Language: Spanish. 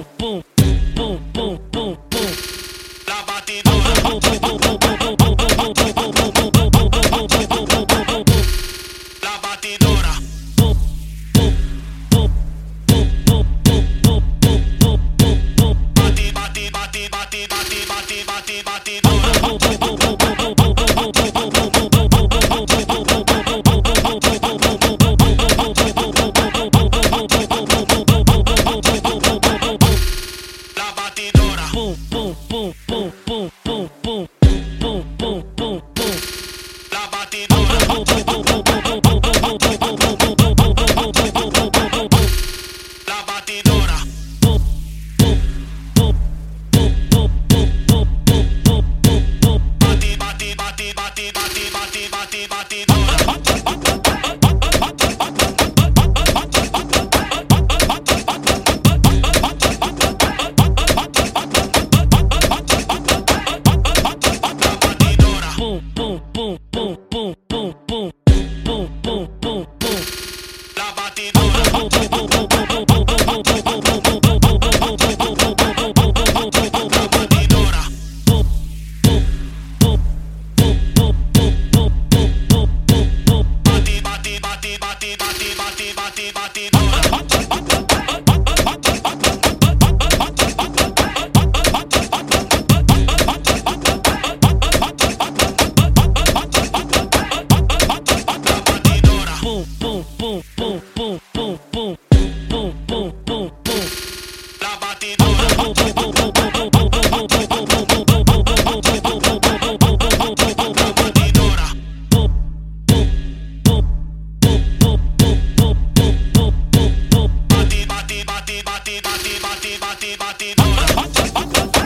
pum, pum, pum, pum, pum. La batidora. La batidora. Bati, bati, bati, bati, bati, bati, bati, batidora. La batidora. Pum, pum, pum, pum, pum, pum, pum, pum, pum, pum, pum. La batidora. La batidora. Bati, bati, bati, bati, bati, bati, bati, batidora. Pum, pum, pum, pum, pum, pum, pum, pum, pum, pum, pum. La batidora. La batidora. Bati, bati, bati, bati, bati, bati, bati, batidora. Pum, pum, pum, pum, pum, pum, pum, pum, pum, pum, pum. La batidora. La batidora. Bati, bati, bati, bati, bati, bati, bati, batidora.